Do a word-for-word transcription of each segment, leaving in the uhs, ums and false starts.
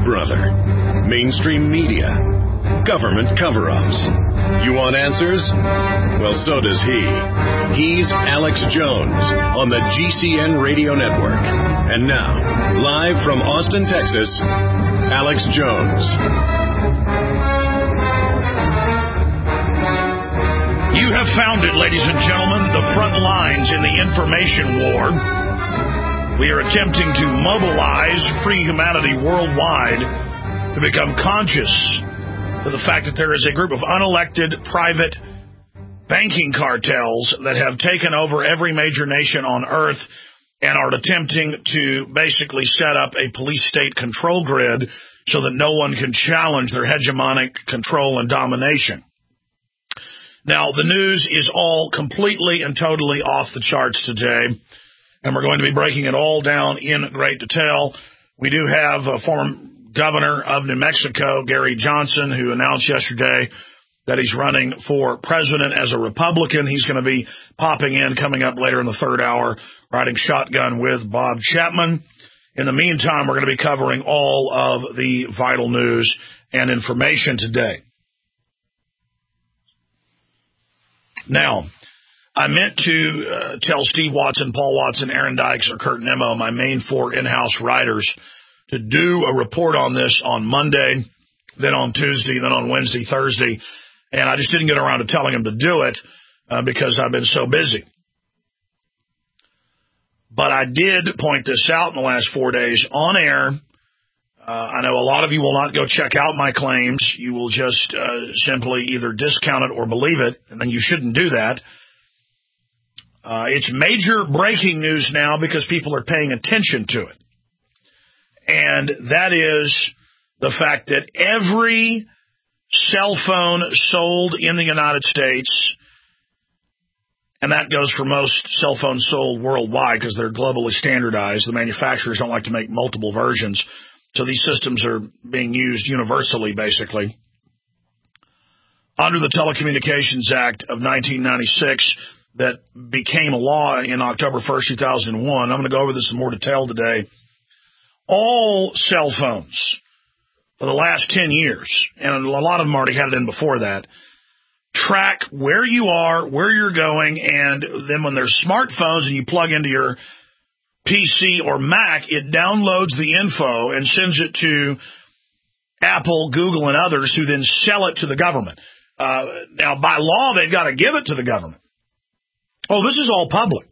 brother. Mainstream media. Government cover-ups. You want answers? Well, so does he. He's Alex Jones on the G C N Radio Network. And now, live from Austin, Texas, Alex Jones. You have found it, ladies and gentlemen, the front lines in the information war. We are attempting to mobilize free humanity worldwide to become conscious of the fact that there is a group of unelected private banking cartels that have taken over every major nation on earth and are attempting to basically set up a police state control grid so that no one can challenge their hegemonic control and domination. Now, the news is all completely and totally off the charts today, and we're going to be breaking it all down in great detail. We do have a former governor of New Mexico, Gary Johnson, who announced yesterday that he's running for president as a Republican. He's going to be popping in, coming up later in the third hour, riding shotgun with Bob Chapman. In the meantime, we're going to be covering all of the vital news and information today. Now, I meant to uh, tell Steve Watson, Paul Watson, Aaron Dykes, or Kurt Nimmo, my main four in-house writers, to do a report on this on Monday, then on Tuesday, then on Wednesday, Thursday, and I just didn't get around to telling them to do it uh, because I've been so busy. But I did point this out in the last four days on air. Uh, I know a lot of you will not go check out my claims. You will just uh, simply either discount it or believe it, and then you shouldn't do that. Uh, it's major breaking news now because people are paying attention to it. And that is the fact that every cell phone sold in the United States, and that goes for most cell phones sold worldwide because they're globally standardized. The manufacturers don't like to make multiple versions. So these systems are being used universally, basically. Under the Telecommunications Act of nineteen ninety-six that became a law in October first, two thousand one, I'm going to go over this in more detail today. All cell phones for the last ten years, and a lot of them already had it in before that, track where you are, where you're going, and then when there's smartphones and you plug into your P C or Mac, it downloads the info and sends it to Apple, Google, and others who then sell it to the government. Uh, now, by law, they've got to give it to the government. Oh, this is all public.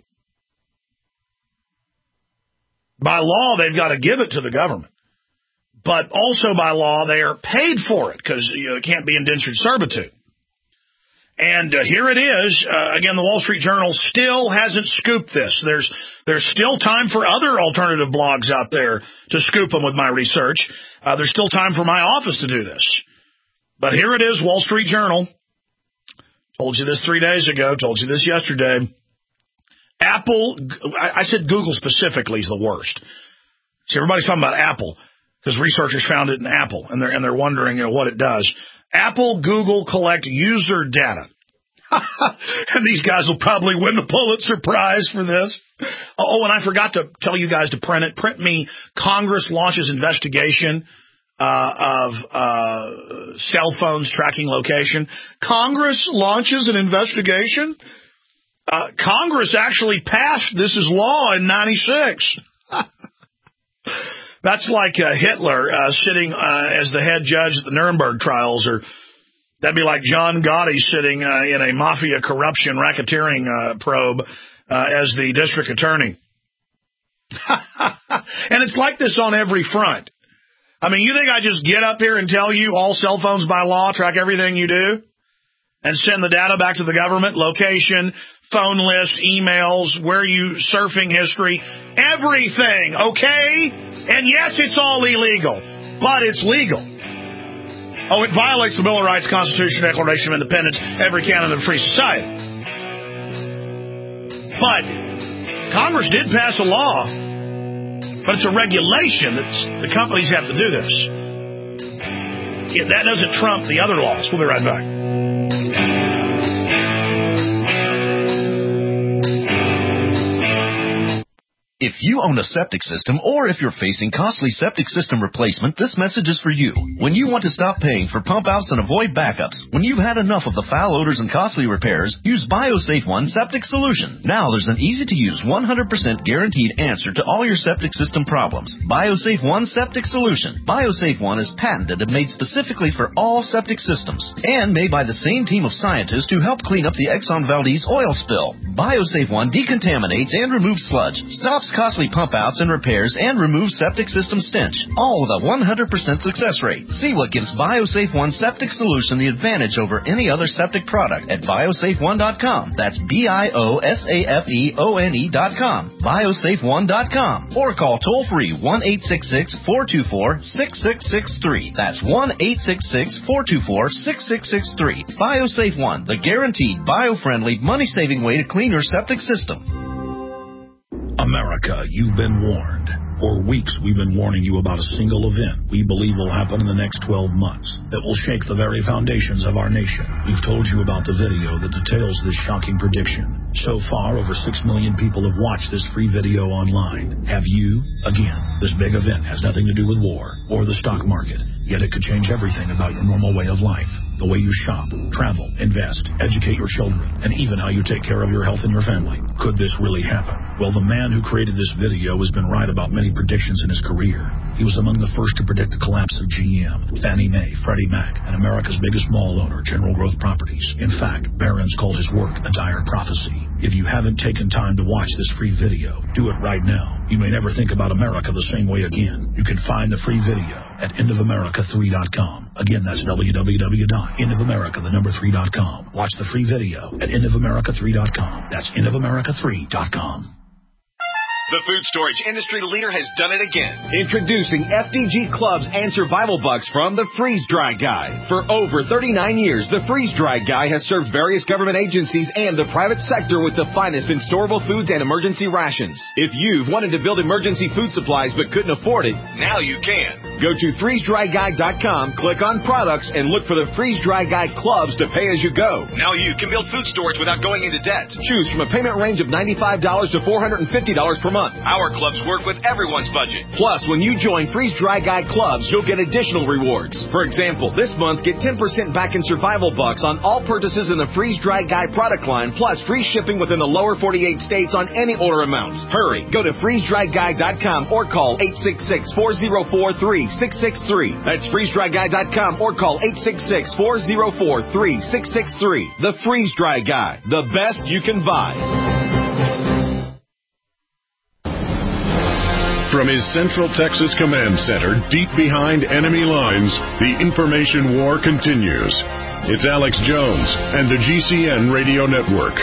By law, they've got to give it to the government. But also by law, they are paid for it because you know, it can't be indentured servitude. And uh, here it is. Uh, again, the Wall Street Journal still hasn't scooped this. There's there's still time for other alternative blogs out there to scoop them with my research. Uh, there's still time for my office to do this. But here it is, Wall Street Journal. Told you this three days ago. Told you this yesterday. Apple, I, I said Google specifically is the worst. See, everybody's talking about Apple because researchers found it in Apple, and they're and they're wondering you know, what it does. Apple, Google collect user data. And these guys will probably win the Pulitzer Prize for this. Oh, and I forgot to tell you guys to print it. Print me Congress launches investigation uh, of uh, cell phones tracking location. Congress launches an investigation? Uh, Congress actually passed this as law in ninety-six. That's like uh, Hitler uh, sitting uh, as the head judge at the Nuremberg trials, or that'd be like John Gotti sitting uh, in a mafia corruption racketeering uh, probe uh, as the district attorney. And it's like this on every front. I mean, you think I just get up here and tell you all cell phones by law track everything you do and send the data back to the government, location, phone list, emails, where you surfing history, everything, okay? And yes, it's all illegal, but it's legal. Oh, it violates the Bill of Rights, Constitution, Declaration of Independence, every canon of a free society. But Congress did pass a law, but it's a regulation that the companies have to do this. That doesn't trump the other laws. We'll be right back. If you own a septic system or if you're facing costly septic system replacement, this message is for you. When you want to stop paying for pump outs and avoid backups, when you've had enough of the foul odors and costly repairs, use BioSafe One Septic Solution. Now there's an easy-to-use one hundred percent guaranteed answer to all your septic system problems. BioSafe One Septic Solution. BioSafe One is patented and made specifically for all septic systems and made by the same team of scientists who helped clean up the Exxon Valdez oil spill. BioSafe One decontaminates and removes sludge, stops costly pump outs and repairs, and removes septic system stench, all with a one hundred percent success rate. See what gives BioSafe One Septic Solution the advantage over any other septic product at biosafe one dot com. That's B I O S A F E O N E dot com. biosafe one dot com. Or call toll-free one eight six six, four two four, six six six three. That's one eight six six, four two four, six six six three. BioSafe One, the guaranteed, bio-friendly, money-saving way to clean your septic system. America, you've been warned. For weeks, we've been warning you about a single event we believe will happen in the next twelve months that will shake the very foundations of our nation. We've told you about the video that details this shocking prediction. So far, over six million people have watched this free video online. Have you? Again, this big event has nothing to do with war or the stock market, yet it could change everything about your normal way of life. The way you shop, travel, invest, educate your children, and even how you take care of your health and your family. Could this really happen? Well, the man who created this video has been right about many predictions in his career. He was among the first to predict the collapse of G M, Fannie Mae, Freddie Mac, and America's biggest mall owner, General Growth Properties. In fact, Barron's called his work a dire prophecy. If you haven't taken time to watch this free video, do it right now. You may never think about America the same way again. You can find the free video at end of america three dot com. Again, that's w w w dot end of america the number three dot com. Watch the free video at end of america three dot com. That's end of america three dot com. The food storage industry leader has done it again. Introducing F D G Clubs and Survival Bucks from the Freeze Dry Guy. For over thirty-nine years, the Freeze Dry Guy has served various government agencies and the private sector with the finest in storable foods and emergency rations. If you've wanted to build emergency food supplies but couldn't afford it, now you can. Go to freeze dry guy dot com, click on products, and look for the Freeze Dry Guy Clubs to pay as you go. Now you can build food storage without going into debt. Choose from a payment range of ninety-five dollars to four hundred fifty dollars per month. Our clubs work with everyone's budget. Plus, when you join Freeze Dry Guy Clubs, you'll get additional rewards. For example, this month, get ten percent back in Survival Bucks on all purchases in the Freeze Dry Guy product line, plus free shipping within the lower forty-eight states on any order amount. Hurry, go to freeze dry guy dot com or call eight six six, four zero four, three six six three. That's freeze dry guy dot com or call eight six six, four zero four, three six six three. The Freeze Dry Guy, the best you can buy. From his Central Texas Command Center, deep behind enemy lines, the information war continues. It's Alex Jones and the G C N Radio Network.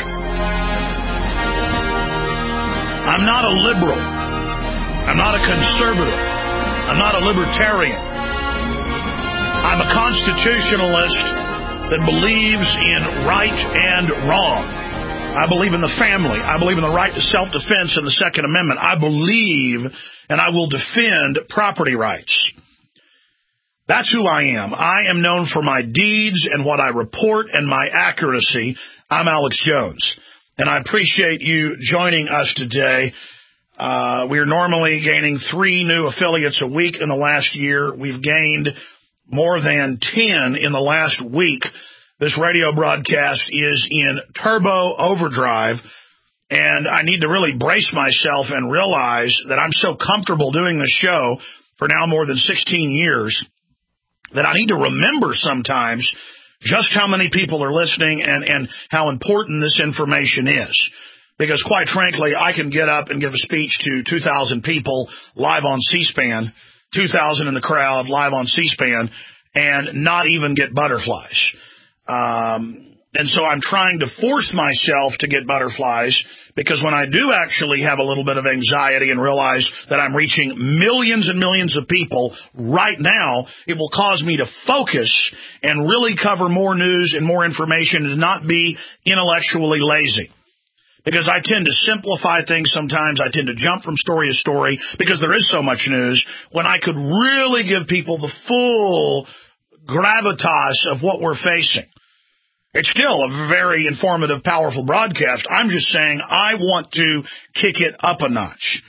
I'm not a liberal. I'm not a conservative. I'm not a libertarian. I'm a constitutionalist that believes in right and wrong. I believe in the family. I believe in the right to self-defense and the Second Amendment. I believe and I will defend property rights. That's who I am. I am known for my deeds and what I report and my accuracy. I'm Alex Jones, and I appreciate you joining us today. Uh, we are normally gaining three new affiliates a week in the last year. We've gained more than ten in the last week. This radio broadcast is in turbo overdrive, and I need to really brace myself and realize that I'm so comfortable doing this show for now more than sixteen years that I need to remember sometimes just how many people are listening and, and how important this information is. Because quite frankly, I can get up and give a speech to two thousand people live on C-SPAN, two thousand in the crowd live on C-SPAN, and not even get butterflies. Um, and so I'm trying to force myself to get butterflies, because when I do actually have a little bit of anxiety and realize that I'm reaching millions and millions of people right now, it will cause me to focus and really cover more news and more information and not be intellectually lazy. Because I tend to simplify things sometimes. I tend to jump from story to story because there is so much news, when I could really give people the full gravitas of what we're facing. It's still a very informative, powerful broadcast. I'm just saying I want to kick it up a notch.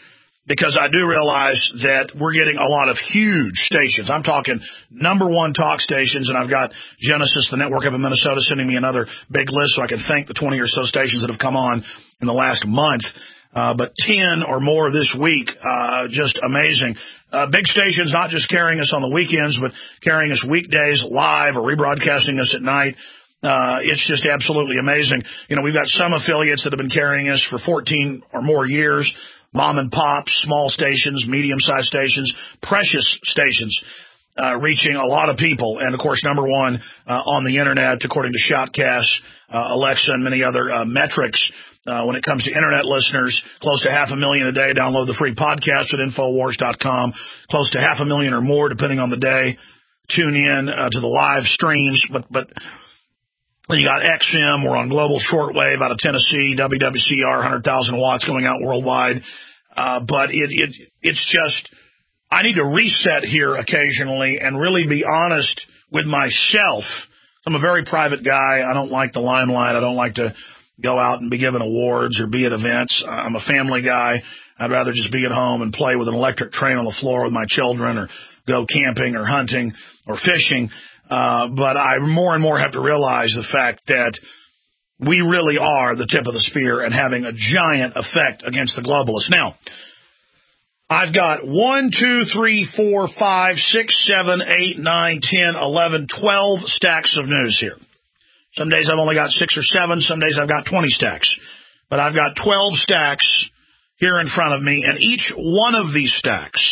because I do realize that we're getting a lot of huge stations. I'm talking number one talk stations, and I've got Genesis, the network up in Minnesota, sending me another big list so I can thank the twenty or so stations that have come on in the last month. Uh, but ten or more this week, uh, just amazing. Uh, big stations not just carrying us on the weekends, but carrying us weekdays live or rebroadcasting us at night. Uh, it's just absolutely amazing. You know, we've got some affiliates that have been carrying us for fourteen or more years. Mom and pop, small stations, medium-sized stations, precious stations, uh, reaching a lot of people. And, of course, number one uh, on the Internet, according to Shoutcast, uh, Alexa, and many other uh, metrics. Uh, when it comes to Internet listeners, close to half a million a day. Download the free podcast at Infowars dot com. Close to half a million or more, depending on the day. Tune in uh, to the live streams. But, but then you got X M. We're on global shortwave out of Tennessee, W W C R, one hundred thousand watts going out worldwide. Uh, but it, it it's just, I need to reset here occasionally and really be honest with myself. I'm a very private guy. I don't like the limelight. I don't like to go out and be given awards or be at events. I'm a family guy. I'd rather just be at home and play with an electric train on the floor with my children, or go camping or hunting or fishing. Uh, but I more and more have to realize the fact that we really are the tip of the spear and having a giant effect against the globalists. Now, I've got one, two, three, four, five, six, seven, eight, nine, ten, eleven, twelve stacks of news here. Some days I've only got six or seven. Some days I've got twenty stacks. But I've got twelve stacks here in front of me, and each one of these stacks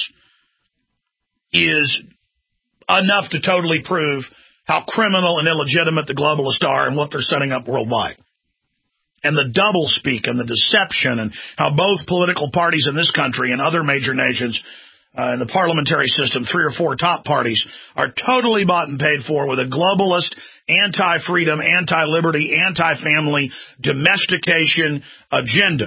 is enough to totally prove how criminal and illegitimate the globalists are and what they're setting up worldwide. And the doublespeak and the deception, and how both political parties in this country and other major nations uh, in the parliamentary system, three or four top parties, are totally bought and paid for with a globalist, anti-freedom, anti-liberty, anti-family domestication agenda.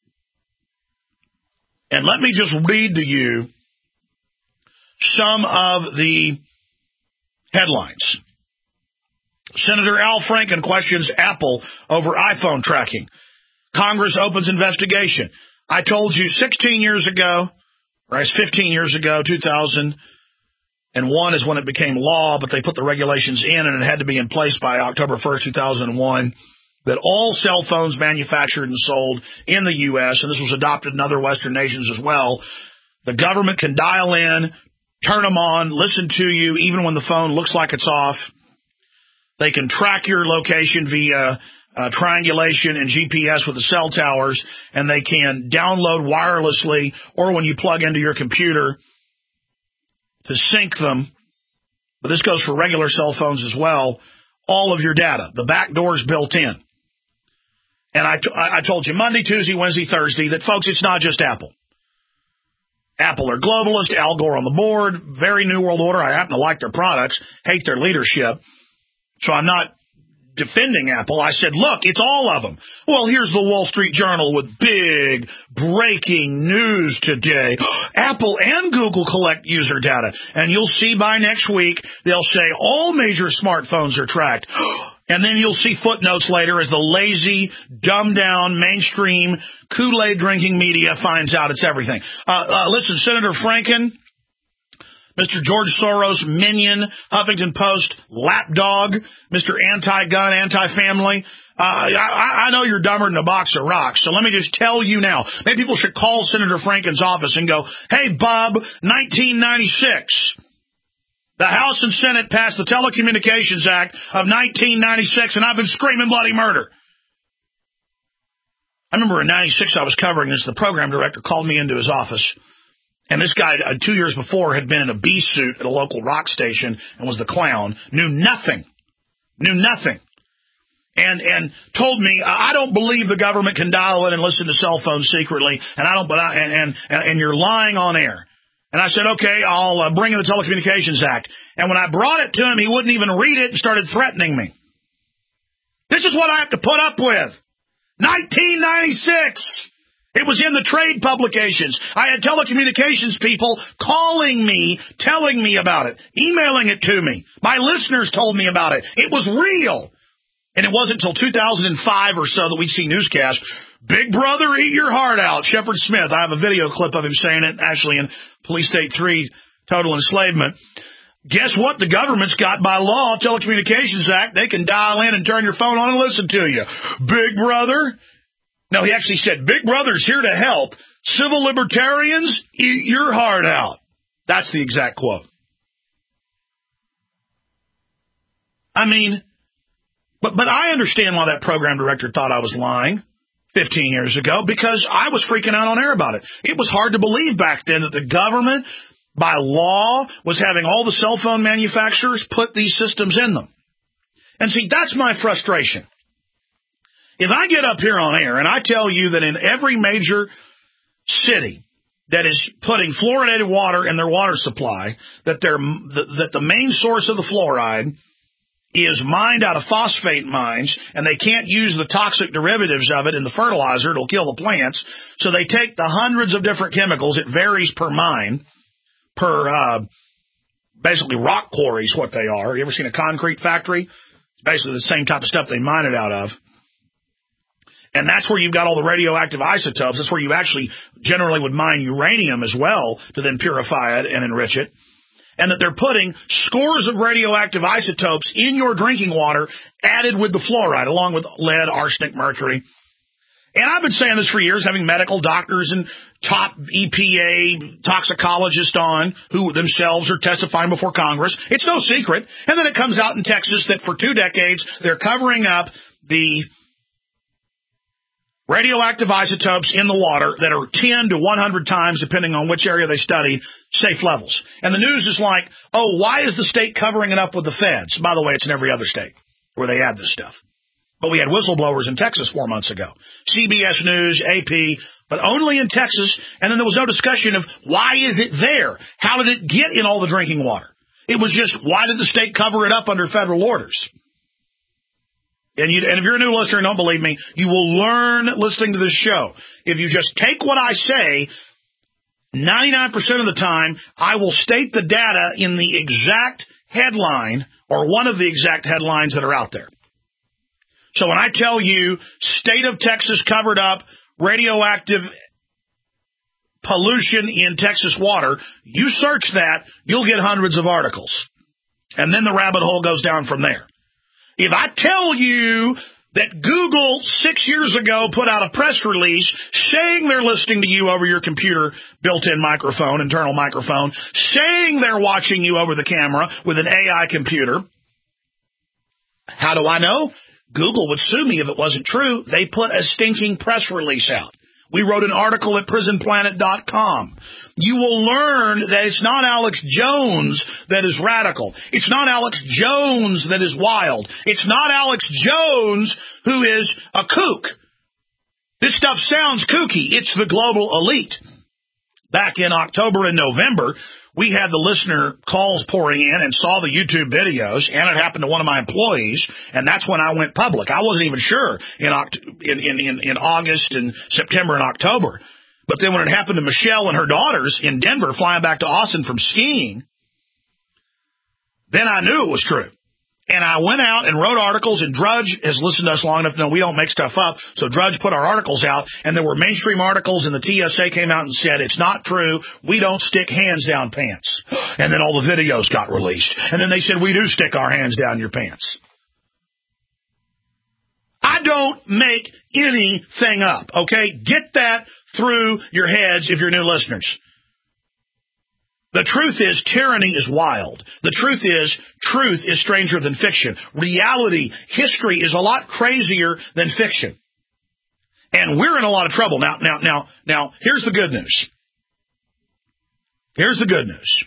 And let me just read to you some of the headlines. Senator Al Franken questions Apple over iPhone tracking. Congress opens investigation. I told you sixteen years ago, or it's fifteen years ago, two thousand one is when it became law, but they put the regulations in and it had to be in place by October first, two thousand one, that all cell phones manufactured and sold in the U S, and this was adopted in other Western nations as well, the government can dial in, turn them on, listen to you, even when the phone looks like it's off. They can track your location via uh, triangulation and G P S with the cell towers, and they can download wirelessly or when you plug into your computer to sync them. But this goes for regular cell phones as well. All of your data. The back door's built in. And I, t- I told you Monday, Tuesday, Wednesday, Thursday that, folks, it's not just Apple. Apple are globalist, Al Gore on the board, very new world order. I happen to like their products, hate their leadership. So I'm not defending Apple. I said, look, it's all of them. Well, here's the Wall Street Journal with big breaking news today. Apple and Google collect user data. And you'll see by next week, they'll say all major smartphones are tracked. And then you'll see footnotes later as the lazy, dumbed-down, mainstream, Kool-Aid drinking media finds out it's everything. Uh, uh, listen, Senator Franken, Mister George Soros, minion, Huffington Post, lapdog, Mister Anti-Gun, Anti-Family. Uh, I, I know you're dumber than a box of rocks, so let me just tell you now. Maybe people should call Senator Franken's office and go, hey, Bob, nineteen ninety-six. The House and Senate passed the Telecommunications Act of nineteen ninety-six, and I've been screaming bloody murder. I remember in ninety-six I was covering this. The program director called me into his office. And this guy, uh, two years before, had been in a bee suit at a local rock station and was the clown, knew nothing, knew nothing, and and told me, I don't believe the government can dial in and listen to cell phones secretly, and I don't, but I, and, and, and you're lying on air. And I said, okay, I'll uh, bring in the Telecommunications Act. And when I brought it to him, he wouldn't even read it and started threatening me. This is what I have to put up with. nineteen ninety-six. It was in the trade publications. I had telecommunications people calling me, telling me about it, emailing it to me. My listeners told me about it. It was real. And it wasn't until two thousand five or so that we'd see newscasts. Big brother, eat your heart out. Shepard Smith, I have a video clip of him saying it, actually in Police State three, Total Enslavement. Guess what the government's got by law, Telecommunications Act? They can dial in and turn your phone on and listen to you. Big brother. No, he actually said, Big brother's here to help. Civil libertarians, eat your heart out. That's the exact quote. I mean, but but I understand why that program director thought I was lying fifteen years ago, because I was freaking out on air about it. It was hard to believe back then that the government, by law, was having all the cell phone manufacturers put these systems in them. And see, that's my frustration. If I get up here on air and I tell you that in every major city that is putting fluoridated water in their water supply, that they're, that the main source of the fluoride is mined out of phosphate mines, and they can't use the toxic derivatives of it in the fertilizer, it'll kill the plants, so they take the hundreds of different chemicals, it varies per mine, per, uh, basically rock quarries, what they are. You ever seen a concrete factory? It's basically the same type of stuff they mine it out of. And that's where you've got all the radioactive isotopes. That's where you actually generally would mine uranium as well to then purify it and enrich it. And that they're putting scores of radioactive isotopes in your drinking water added with the fluoride, along with lead, arsenic, mercury. And I've been saying this for years, having medical doctors and top E P A toxicologists on who themselves are testifying before Congress. It's no secret. And then it comes out in Texas that for two decades they're covering up the radioactive isotopes in the water that are ten to one hundred times, depending on which area they study, safe levels. And the news is like, oh, why is the state covering it up with the feds? By the way, it's in every other state where they add this stuff. But we had whistleblowers in Texas four months ago. C B S News, A P, but only in Texas. And then there was no discussion of why is it there? How did it get in all the drinking water? It was just, why did the state cover it up under federal orders? And, you, and if you're a new listener and don't believe me, you will learn listening to this show. If you just take what I say, ninety-nine percent of the time, I will state the data in the exact headline or one of the exact headlines that are out there. So when I tell you, state of Texas covered up radioactive pollution in Texas water, you search that, you'll get hundreds of articles. And then the rabbit hole goes down from there. If I tell you that Google six years ago put out a press release saying they're listening to you over your computer built-in microphone, internal microphone, saying they're watching you over the camera with an A I computer, how do I know? Google would sue me if it wasn't true. They put a stinking press release out. We wrote an article at prison planet dot com. You will learn that it's not Alex Jones that is radical. It's not Alex Jones that is wild. It's not Alex Jones who is a kook. This stuff sounds kooky. It's the global elite. Back in October and November, we had the listener calls pouring in and saw the YouTube videos, and it happened to one of my employees, and that's when I went public. I wasn't even sure in, in, in, in August and September and October. But then when it happened to Michelle and her daughters in Denver flying back to Austin from skiing, then I knew it was true. And I went out and wrote articles, and Drudge has listened to us long enough to know we don't make stuff up. So Drudge put our articles out, and there were mainstream articles, and the T S A came out and said, it's not true. We don't stick hands down pants. And then all the videos got released. And then they said, we do stick our hands down your pants. I don't make anything up, okay? Get that through your heads if you're new listeners. The truth is, tyranny is wild. The truth is, truth is stranger than fiction. Reality, history is a lot crazier than fiction. And we're in a lot of trouble. Now, now, now, now, here's the good news. Here's the good news.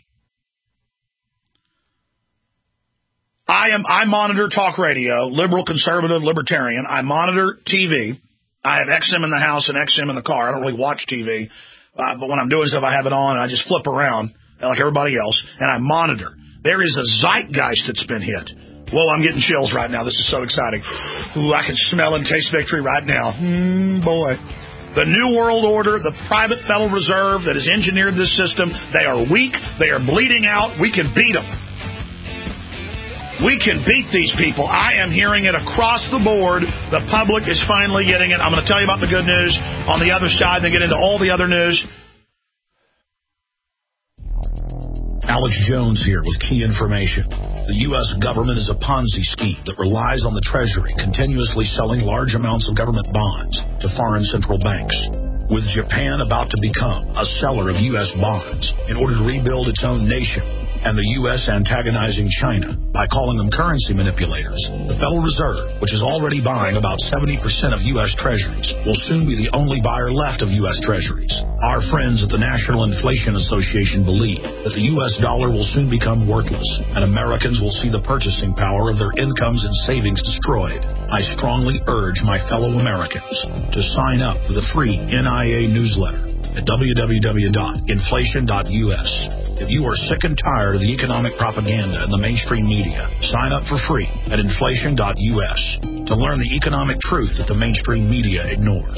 I am, I monitor talk radio, liberal, conservative, libertarian. I monitor T V. I have X M in the house and X M in the car. I don't really watch T V. Uh, but when I'm doing stuff, I have it on, and I just flip around like everybody else, and I monitor. There is a zeitgeist that's been hit. Whoa, I'm getting chills right now. This is so exciting. Ooh, I can smell and taste victory right now. Mm, boy. The New World Order, the private Federal Reserve that has engineered this system, they are weak. They are bleeding out. We can beat them. We can beat these people. I am hearing it across the board. The public is finally getting it. I'm going to tell you about the good news on the other side, then get into all the other news. Alex Jones here with key information. The U S government is a Ponzi scheme that relies on the Treasury continuously selling large amounts of government bonds to foreign central banks. With Japan about to become a seller of U S bonds in order to rebuild its own nation, and the U S antagonizing China by calling them currency manipulators, the Federal Reserve, which is already buying about seventy percent of U S Treasuries, will soon be the only buyer left of U S Treasuries. Our friends at the National Inflation Association believe that the U S dollar will soon become worthless, and Americans will see the purchasing power of their incomes and savings destroyed. I strongly urge my fellow Americans to sign up for the free N I A newsletter at w w w dot inflation dot u s. If you are sick and tired of the economic propaganda in the mainstream media, sign up for free at inflation dot u s to learn the economic truth that the mainstream media ignores.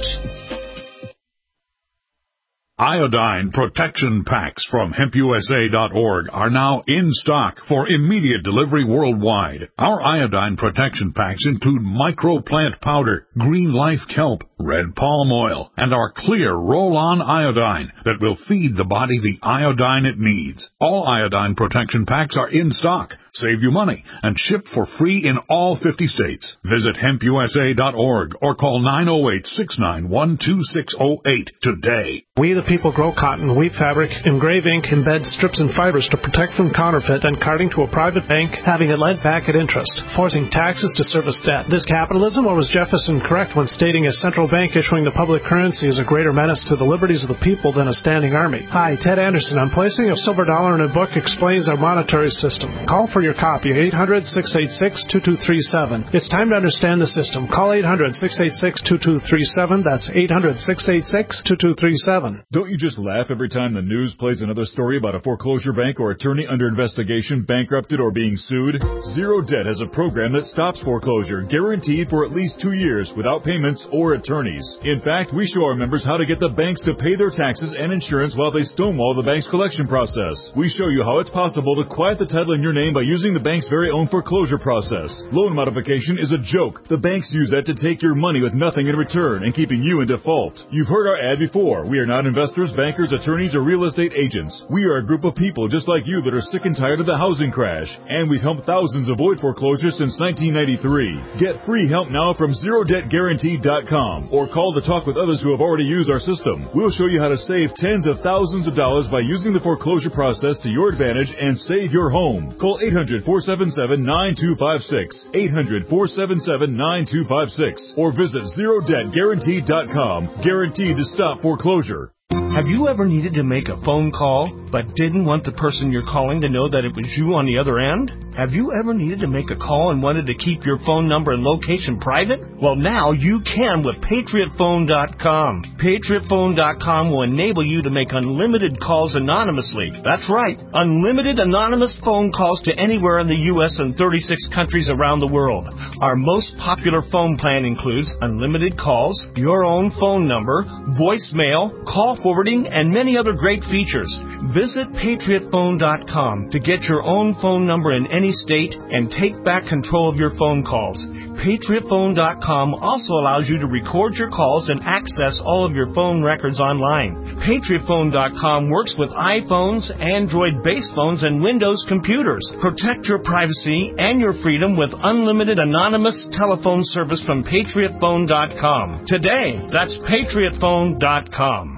Iodine protection packs from hemp u s a dot org are now in stock for immediate delivery worldwide. Our iodine protection packs include microplant powder, green life kelp, red palm oil, and our clear roll-on iodine that will feed the body the iodine it needs. All iodine protection packs are in stock, save you money, and shipped for free in all fifty states. Visit hemp u s a dot org or call nine oh eight, six nine one, two six oh eight today. We the people grow cotton, weave fabric, engrave ink, embed strips and fibers to protect from counterfeit and carting to a private bank, having it lent back at interest, forcing taxes to service debt. This capitalism, or was Jefferson correct when stating a central bank issuing the public currency is a greater menace to the liberties of the people than a standing army? Hi, Ted Anderson. I'm placing a silver dollar in a book explains our monetary system. Call for your copy, eight hundred, six eight six, two two three seven. It's time to understand the system. Call eight hundred, six eight six, two two three seven. That's eight hundred, six eight six, two two three seven. Don't you just laugh every time the news plays another story about a foreclosure bank or attorney under investigation, bankrupted, or being sued? Zero Debt has a program that stops foreclosure, guaranteed for at least two years, without payments or attorneys. In fact, we show our members how to get the banks to pay their taxes and insurance while they stonewall the bank's collection process. We show you how it's possible to quiet the title in your name by using the bank's very own foreclosure process. Loan modification is a joke. The banks use that to take your money with nothing in return and keeping you in default. You've heard our ad before. We are not investors, bankers, attorneys, or real estate agents. We are a group of people just like you that are sick and tired of the housing crash, and we've helped thousands avoid foreclosure since nineteen ninety-three. Get free help now from zero debt guaranteed dot com or call to talk with others who have already used our system. We'll show you how to save tens of thousands of dollars by using the foreclosure process to your advantage and save your home. Call eight hundred, four seven seven, nine two five six, eight hundred, four seven seven, nine two five six, or visit zero debt guaranteed dot com. Guaranteed to stop foreclosure. Have you ever needed to make a phone call but didn't want the person you're calling to know that it was you on the other end? Have you ever needed to make a call and wanted to keep your phone number and location private? Well, now you can with patriot phone dot com. patriot phone dot com will enable you to make unlimited calls anonymously. That's right, unlimited anonymous phone calls to anywhere in the U S and thirty-six countries around the world. Our most popular phone plan includes unlimited calls, your own phone number, voicemail, call forwarding, and many other great features. Visit patriot phone dot com to get your own phone number in any state and take back control of your phone calls. patriot phone dot com also allows you to record your calls and access all of your phone records online. patriot phone dot com works with iPhones, Android-based phones, and Windows computers. Protect your privacy and your freedom with unlimited anonymous telephone service from patriot phone dot com. Today, that's patriot phone dot com.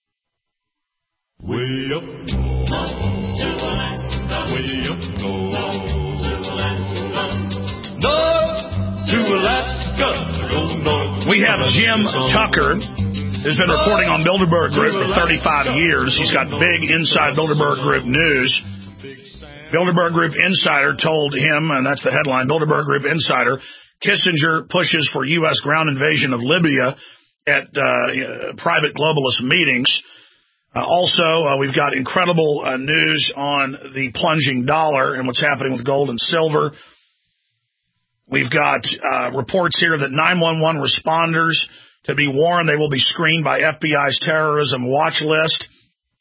Way up north, way up north, north to Alaska, go north. We have Jim Tucker, who's been reporting on Bilderberg Group for thirty-five years. He's got big inside Bilderberg Group news. Bilderberg Group Insider told him, and that's the headline, Bilderberg Group Insider, Kissinger pushes for U S ground invasion of Libya at uh, private globalist meetings. Uh, also, uh, we've got incredible uh, news on the plunging dollar and what's happening with gold and silver. We've got uh, reports here that nine one one responders to be warned they will be screened by F B I's terrorism watch list.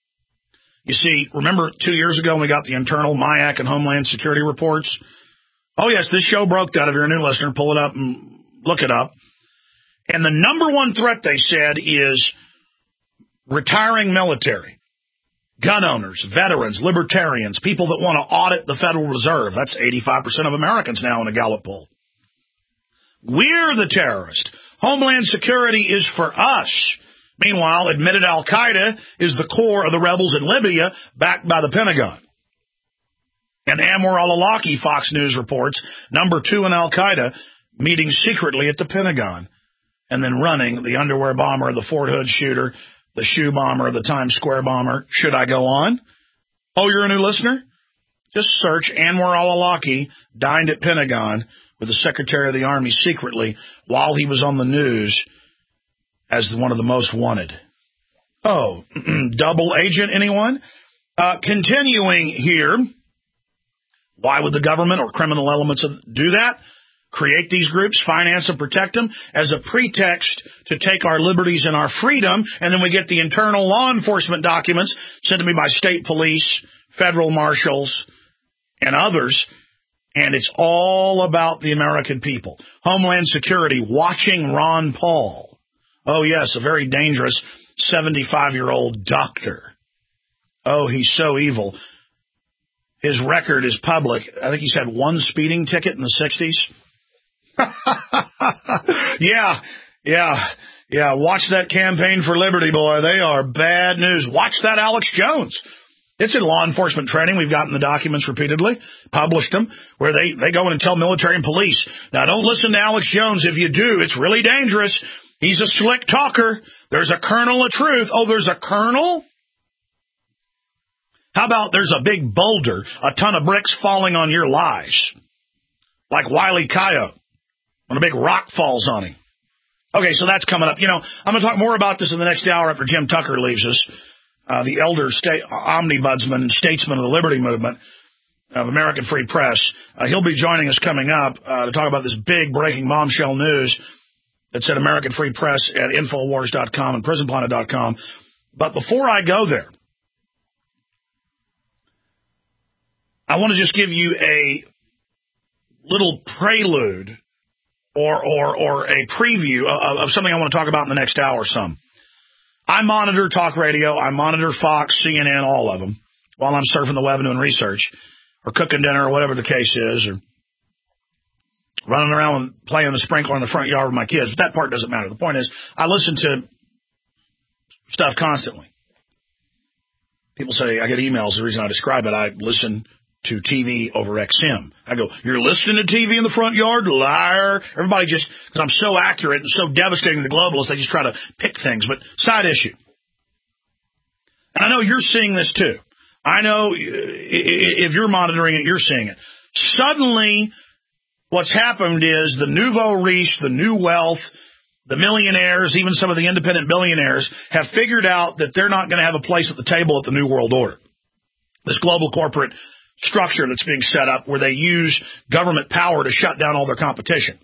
You see, remember two years ago when we got the internal M I A C and Homeland Security reports Oh, yes, this show broke that. If you're a new listener, pull it up and look it up. And the number one threat, they said, is retiring military, gun owners, veterans, libertarians, people that want to audit the Federal Reserve. That's eighty-five percent of Americans now in a Gallup poll. We're the terrorist. Homeland Security is for us. Meanwhile, admitted Al-Qaeda is the core of the rebels in Libya, backed by the Pentagon. And Anwar al-Awlaki, Fox News reports, number two in Al-Qaeda, meeting secretly at the Pentagon, and then running the underwear bomber, the Fort Hood shooter, the shoe bomber, the Times Square bomber. Should I go on? Oh, you're a new listener? Just search Anwar al-Awlaki dined at Pentagon with the Secretary of the Army secretly while he was on the news as one of the most wanted. Oh, double agent, anyone? Uh, continuing here, why would the government or criminal elements do that? Create these groups, finance and protect them as a pretext to take our liberties and our freedom, and then we get the internal law enforcement documents sent to me by state police, federal marshals, and others, and it's all about the American people. Homeland Security watching Ron Paul. Oh, yes, a very dangerous seventy-five-year-old doctor. Oh, he's so evil. His record is public. I think he's had one speeding ticket in the sixties. yeah, yeah, yeah. Watch that Campaign for Liberty, boy. They are bad news. Watch that Alex Jones. It's in law enforcement training. We've gotten the documents repeatedly, published them, where they, they go in and tell military and police, now don't listen to Alex Jones. If you do, it's really dangerous. He's a slick talker. There's a kernel of truth. Oh, there's a kernel? How about there's a big boulder, a ton of bricks falling on your lies, like Wile E. Coyote, when a big rock falls on him. Okay, so that's coming up. You know, I'm going to talk more about this in the next hour after Jim Tucker leaves us, uh, the elder state, omnibudsman and statesman of the Liberty Movement of American Free Press. Uh, he'll be joining us coming up uh, to talk about this big breaking bombshell news that's at American Free Press at Infowars dot com and Prison Planet dot com. But before I go there, I want to just give you a little prelude or or or a preview of, of something I want to talk about in the next hour or some. I monitor talk radio. I monitor Fox, C N N, all of them, while I'm surfing the web and doing research or cooking dinner or whatever the case is, or running around and playing the sprinkler in the front yard with my kids. But that part doesn't matter. The point is I listen to stuff constantly. People say, I get emails. The reason I describe it, I listen to T V over X M. I go, you're listening to T V in the front yard? Liar. Everybody just, because I'm so accurate and so devastating to the globalists, they just try to pick things. But side issue. And I know you're seeing this too. I know if you're monitoring it, you're seeing it. Suddenly, what's happened is the nouveau riche, the new wealth, the millionaires, even some of the independent billionaires, have figured out that they're not going to have a place at the table at the New World Order. This global corporate structure that's being set up where they use government power to shut down all their competition.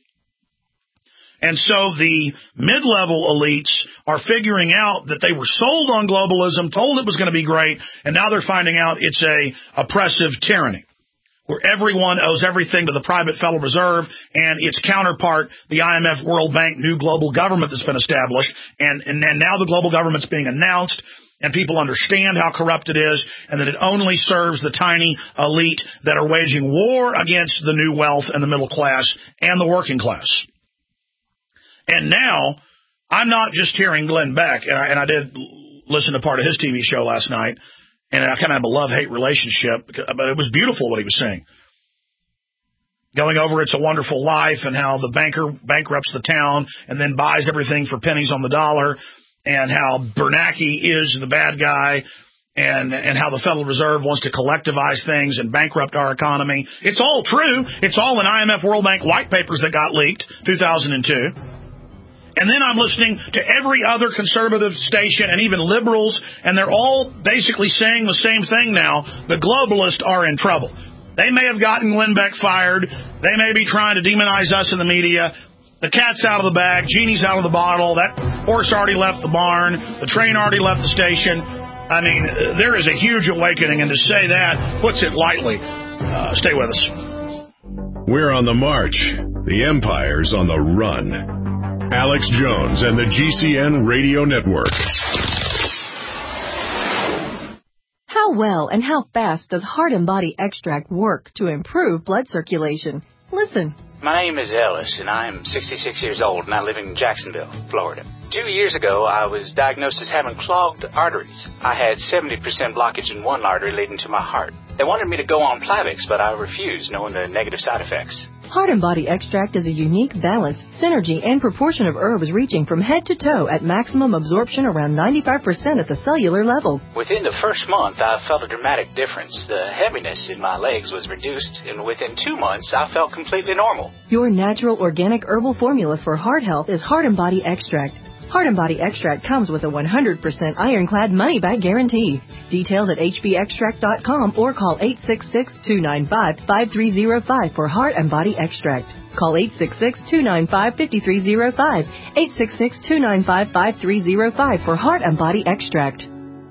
And so the mid-level elites are figuring out that they were sold on globalism, told it was going to be great, and now they're finding out it's a oppressive tyranny where everyone owes everything to the private Federal Reserve and its counterpart, the I M F, World Bank, new global government that's been established, and, and, and now the global government's being announced, and people understand how corrupt it is, and that it only serves the tiny elite that are waging war against the new wealth and the middle class and the working class. And now, I'm not just hearing Glenn Beck, and I, and I did listen to part of his T V show last night, and I kind of have a love-hate relationship, but it was beautiful what he was saying. Going over It's a Wonderful Life and how the banker bankrupts the town and then buys everything for pennies on the dollar, and how Bernanke is the bad guy, and and how the Federal Reserve wants to collectivize things and bankrupt our economy. It's all true. It's all in I M F World Bank white papers that got leaked, two thousand two. And then I'm listening to every other conservative station and even liberals, and they're all basically saying the same thing now. The globalists are in trouble. They may have gotten Glenn Beck fired. They may be trying to demonize us in the media. The cat's out of the bag. Genie's out of the bottle. That horse already left the barn. The train already left the station. I mean, there is a huge awakening, and to say that puts it lightly. Uh, stay with us. We're on the march. The empire's on the run. Alex Jones and the G C N Radio Network. How well and how fast does Heart and Body Extract work to improve blood circulation? Listen. My name is Ellis, and I am sixty-six years old, and I live in Jacksonville, Florida. Two years ago, I was diagnosed as having clogged arteries. I had seventy percent blockage in one artery leading to my heart. They wanted me to go on Plavix, but I refused, knowing the negative side effects. Heart and Body Extract is a unique balance, synergy, and proportion of herbs reaching from head to toe at maximum absorption around ninety-five percent at the cellular level. Within the first month, I felt a dramatic difference. The heaviness in my legs was reduced, and within two months, I felt completely normal. Your natural organic herbal formula for heart health is Heart and Body Extract. Heart and Body Extract comes with a one hundred percent ironclad money-back guarantee. Details at h b extract dot com or call eight six six, two nine five, five three zero five for Heart and Body Extract. Call eight six six, two nine five, five three zero five, eight six six, two nine five, five three zero five for Heart and Body Extract.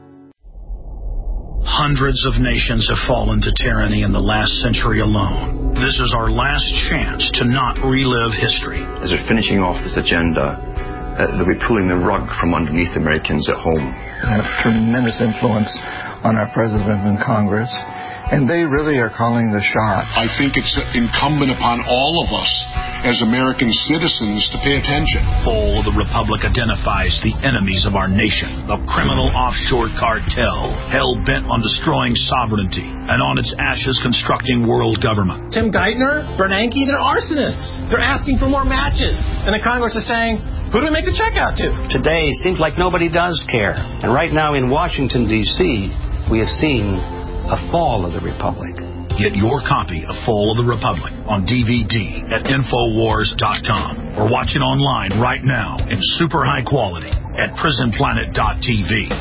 Hundreds of nations have fallen to tyranny in the last century alone. This is our last chance to not relive history. As we're finishing off this agenda, Uh, they'll be pulling the rug from underneath Americans at home. They have tremendous influence on our president and Congress, and they really are calling the shots. I think it's incumbent upon all of us as American citizens to pay attention. Fall of the Republic identifies the enemies of our nation, the criminal offshore cartel, hell-bent on destroying sovereignty, and on its ashes constructing world government. Tim Geithner, Bernanke, they're arsonists. They're asking for more matches. And the Congress is saying, who do we make the check out to? Today seems like nobody does care. And right now in Washington, D C, we have seen a fall of the Republic. Get your copy of Fall of the Republic on D V D at Infowars dot com or watch it online right now in super high quality at Prison Planet dot T V.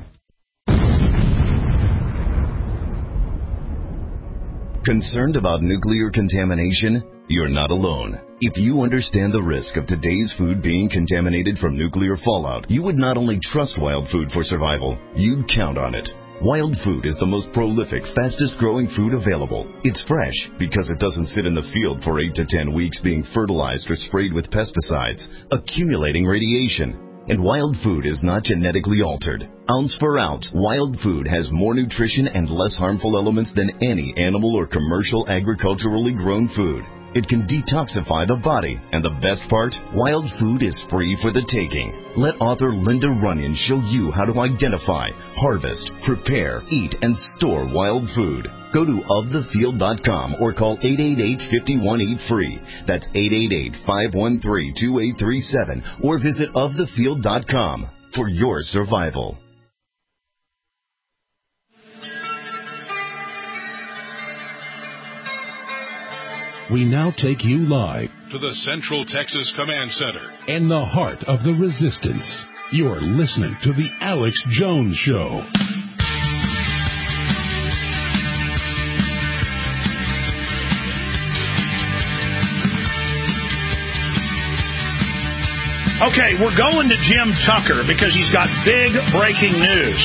Concerned about nuclear contamination? You're not alone. If you understand the risk of today's food being contaminated from nuclear fallout, you would not only trust Wild Food for survival, you'd count on it. Wild Food is the most prolific, fastest growing food available. It's fresh because it doesn't sit in the field for eight to ten weeks being fertilized or sprayed with pesticides, accumulating radiation. And Wild Food is not genetically altered. Ounce for ounce, Wild Food has more nutrition and less harmful elements than any animal or commercial agriculturally grown food. It can detoxify the body, and the best part, Wild Food is free for the taking. Let author Linda Runyon show you how to identify, harvest, prepare, eat, and store wild food. Go to of the field dot com or call eight eight eight, five one eight, free. That's eight eight eight, five one three, two eight three seven or visit of the field dot com for your survival. We now take you live to the Central Texas Command Center in the heart of the resistance. You're listening to The Alex Jones Show. Okay, we're going to Jim Tucker because he's got big breaking news.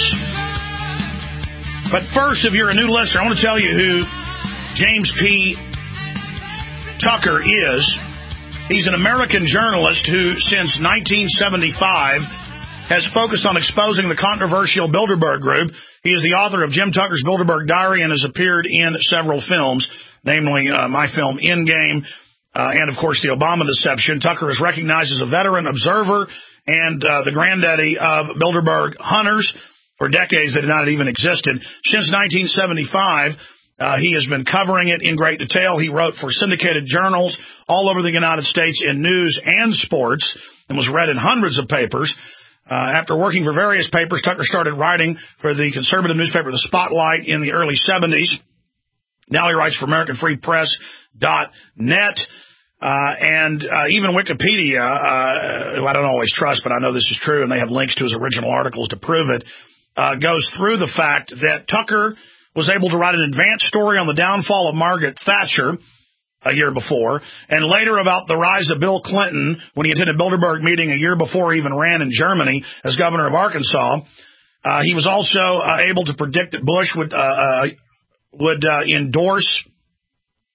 But first, if you're a new listener, I want to tell you who James P. Tucker is. He's an American journalist who, since nineteen seventy-five, has focused on exposing the controversial Bilderberg Group. He is the author of Jim Tucker's Bilderberg Diary and has appeared in several films, namely uh, my film Endgame, uh, and, of course, The Obama Deception. Tucker is recognized as a veteran observer and uh, the granddaddy of Bilderberg hunters. For decades, they did not even existed. Since nineteen seventy-five, Uh, he has been covering it in great detail. He wrote for syndicated journals all over the United States in news and sports and was read in hundreds of papers. Uh, after working for various papers, Tucker started writing for the conservative newspaper The Spotlight in the early seventies. Now he writes for American Free Press dot net. Uh, and uh, even Wikipedia, uh, who I don't always trust, but I know this is true, and they have links to his original articles to prove it, uh, goes through the fact that Tucker was able to write an advanced story on the downfall of Margaret Thatcher a year before, and later about the rise of Bill Clinton when he attended Bilderberg meeting a year before he even ran in Germany as governor of Arkansas. Uh, he was also uh, able to predict that Bush would uh, uh, would uh, endorse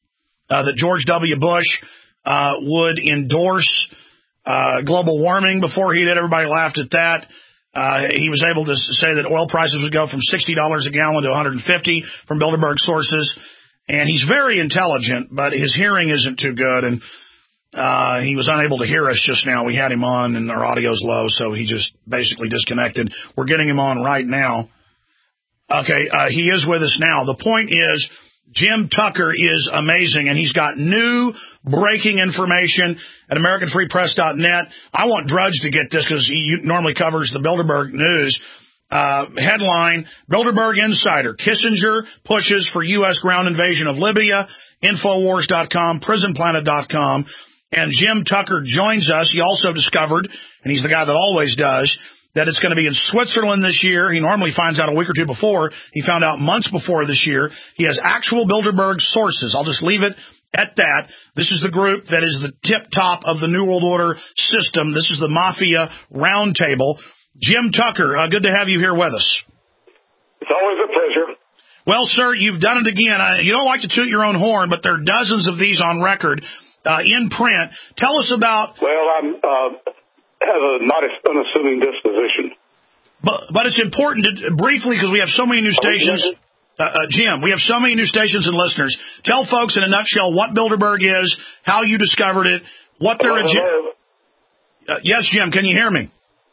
uh, that George W. Bush uh, would endorse uh, global warming before he did. Everybody laughed at that. Uh, he was able to say that oil prices would go from sixty dollars a gallon to one hundred fifty dollars from Bilderberg sources. And he's very intelligent, but his hearing isn't too good. And uh, he was unable to hear us just now. We had him on, and our audio's low, so he just basically disconnected. We're getting him on right now. Okay, uh, he is with us now. The point is, Jim Tucker is amazing, and he's got new breaking information at American Free Press dot net. I want Drudge to get this because he normally covers the Bilderberg news. Uh, headline, Bilderberg Insider, Kissinger pushes for U S ground invasion of Libya, Infowars dot com, Prison Planet dot com. And Jim Tucker joins us. He also discovered, and he's the guy that always does, that it's going to be in Switzerland this year. He normally finds out a week or two before. He found out months before this year. He has actual Bilderberg sources. I'll just leave it at that. This is the group that is the tip top of the New World Order system. This is the Mafia Roundtable. Jim Tucker, uh, good to have you here with us. It's always a pleasure. Well, sir, you've done it again. I, you don't like to toot your own horn, but there are dozens of these on record uh, in print. Tell us about... Well, I'm... Uh... have a not unassuming disposition. But but it's important to briefly, because we have so many new stations. Uh, uh, Jim, we have so many new stations and listeners. Tell folks in a nutshell what Bilderberg is, how you discovered it, what their hello, hello. Uh, yes, Jim, can you hear me?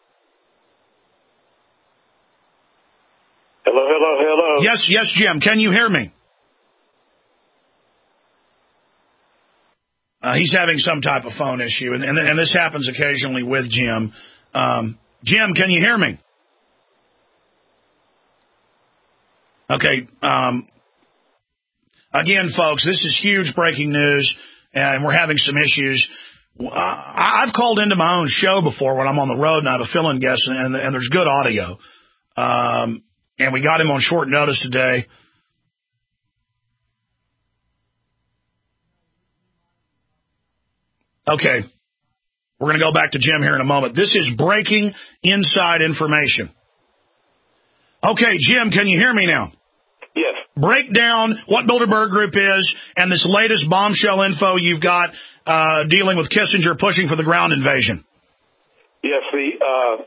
Hello, hello, hello. Yes, yes, Jim, can you hear me? Uh, he's having some type of phone issue, and, and, and this happens occasionally with Jim. Um, Jim, can you hear me? Okay. Um, again, folks, this is huge breaking news, and we're having some issues. Uh, I've called into my own show before when I'm on the road, and I have a fill-in guest, and, and there's good audio. Um, and we got him on short notice today. Okay, we're going to go back to Jim here in a moment. This is breaking inside information. Okay, Jim, can you hear me now? Yes. Break down what Bilderberg Group is and this latest bombshell info you've got uh, dealing with Kissinger pushing for the ground invasion. Yes, the uh,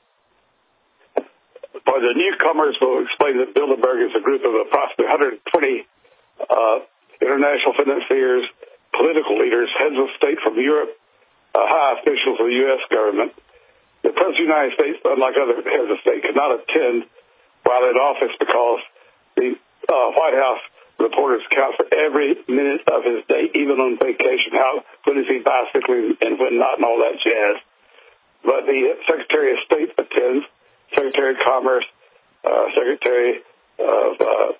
for the newcomers, we'll explain that Bilderberg is a group of approximately one hundred twenty uh, international financiers, political leaders, heads of state from Europe, uh, high officials of the U S government. The President of the United States, unlike other heads of state, could not attend while in office because the uh, White House reporters account for every minute of his day, even on vacation. How, when is he bicycling and when not, and all that jazz. But the Secretary of State attends, Secretary of Commerce, uh, Secretary of uh,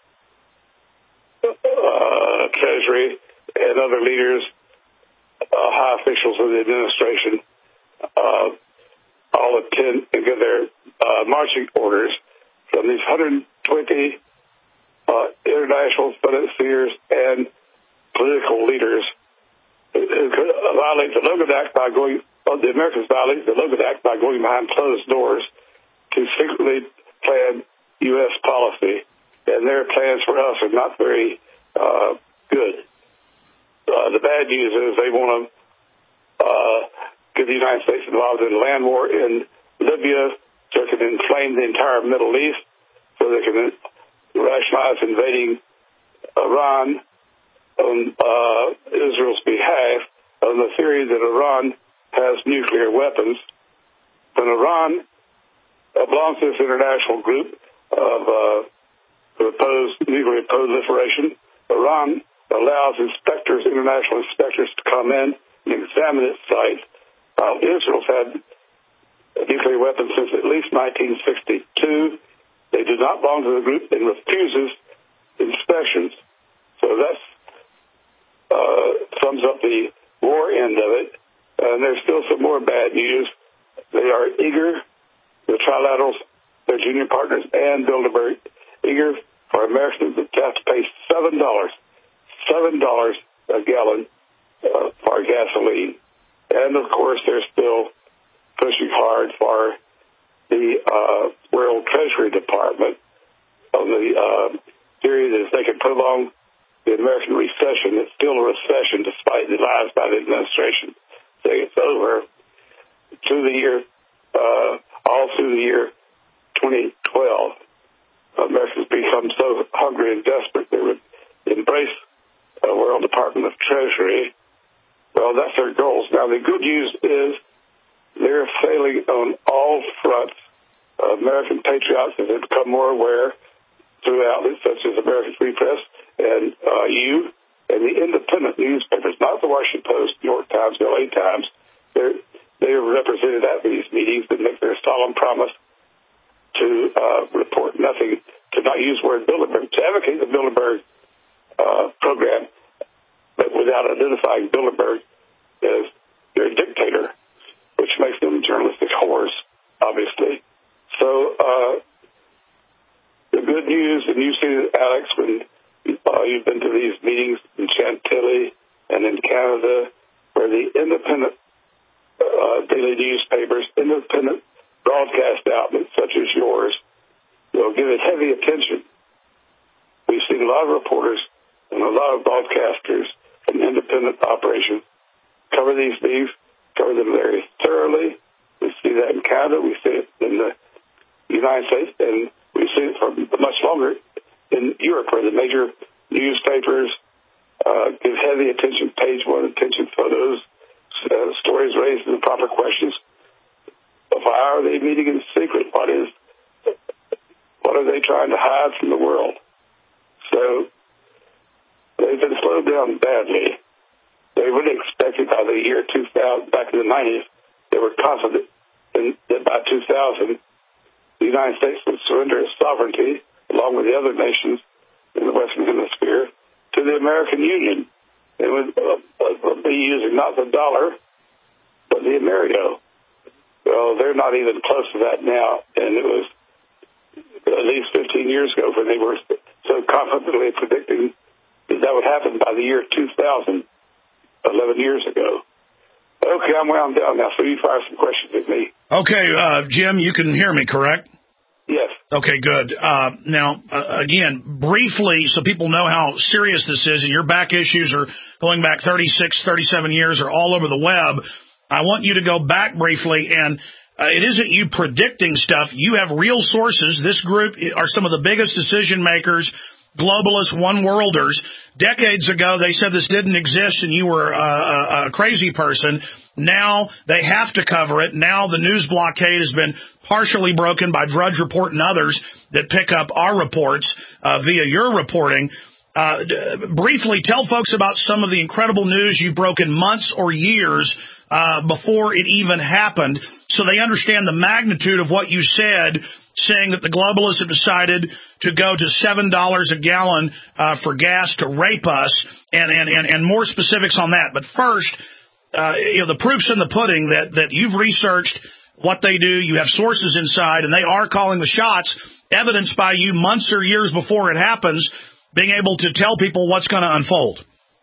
uh, Treasury, and other leaders, uh, high officials of the administration, uh, all attend and get their uh, marching orders from these one hundred twenty uh, international financiers and political leaders who could violate the Logan Act by going, uh, the Americans violate the Logan Act by going behind closed doors to secretly plan U S policy. And their plans for us are not very uh, good. Uh, the bad news is they want to uh, get the United States involved in a land war in Libya so it can inflame the entire Middle East, so they can rationalize invading Iran on uh, Israel's behalf on the theory that Iran has nuclear weapons. When Iran uh, belongs to this international group of uh, opposed nuclear proliferation, Iran allows inspectors, international inspectors, to come in and examine its site. Uh, Israel's had nuclear weapons since at least nineteen sixty-two. They do not belong to the group and refuses inspections. So that uh, sums up the war end of it. And there's still some more bad news. They are eager, the trilaterals, their junior partners, and Bilderberg, eager for Americans to have to pay seven dollars. seven dollars a gallon uh, for gasoline. And, of course, they're still pushing hard for the uh, World Treasury Department on the uh, theory that if they can prolong the the American recession. It's still a recession despite the lies by the administration saying it's over. Through the year, uh, all through the year twenty twelve, Americans become so hungry and desperate they would embrace a World Department of Treasury. Well, that's their goals. Now, the good news is they're failing on all fronts. Uh, American patriots have become more aware through outlets such as American Free Press and uh, you and the independent newspapers, not the Washington Post, New York Times, L A Times. They're, they are represented at these meetings and make their solemn promise to uh, report nothing, to not use the word Bilderberg, to advocate the Bilderberg uh, program, but without identifying Bilderberg as their dictator, which makes them journalistic whores, obviously. So uh, the good news, and you see, Alex, when uh, you've been to these meetings in Chantilly and in Canada, where the independent uh, daily newspapers, independent broadcast outlets such as yours will give it heavy attention. We've seen a lot of reporters and a lot of broadcasters from independent operations cover these meetings, cover them very thoroughly. We see that in Canada, we see it in the United States, and we see it for much longer in Europe, where the major newspapers uh, give heavy attention, page one attention photos, uh, stories raised in the proper questions. Why are they meeting in secret? What is, what are they trying to hide from the world? So they've been slowed down badly. They really expected by the year two thousand, back in the nineties, they were confident in, that by two thousand, the United States would surrender its sovereignty, along with the other nations in the Western Hemisphere, to the American Union. It would uh, be using not the dollar, but the Amerigo. Well, they're not even close to that now, and it was at least fifteen years ago when they were so confidently predicting that that would happen by the year two thousand, eleven years ago. Okay, I'm wound down now, so you fire some questions at me. Okay, uh, Jim, you can hear me, correct? Yes. Okay, good. Uh, now, uh, again, briefly, so people know how serious this is, and your back issues are going back thirty-six, thirty-seven years, are all over the web. I want you to go back briefly, and uh, it isn't you predicting stuff. You have real sources. This group are some of the biggest decision makers, globalists, one-worlders. Decades ago, they said this didn't exist, and you were uh, a, a crazy person. Now they have to cover it. Now the news blockade has been partially broken by Drudge Report and others that pick up our reports uh, via your reporting. Uh, briefly, tell folks about some of the incredible news you've broken months or years uh, before it even happened, so they understand the magnitude of what you said, saying that the globalists have decided to go to seven dollars a gallon uh, for gas to rape us, and, and, and, and more specifics on that. But first, uh, you know, the proof's in the pudding that, that you've researched what they do, you have sources inside, and they are calling the shots, evidenced by you months or years before it happens, being able to tell people what's going to unfold.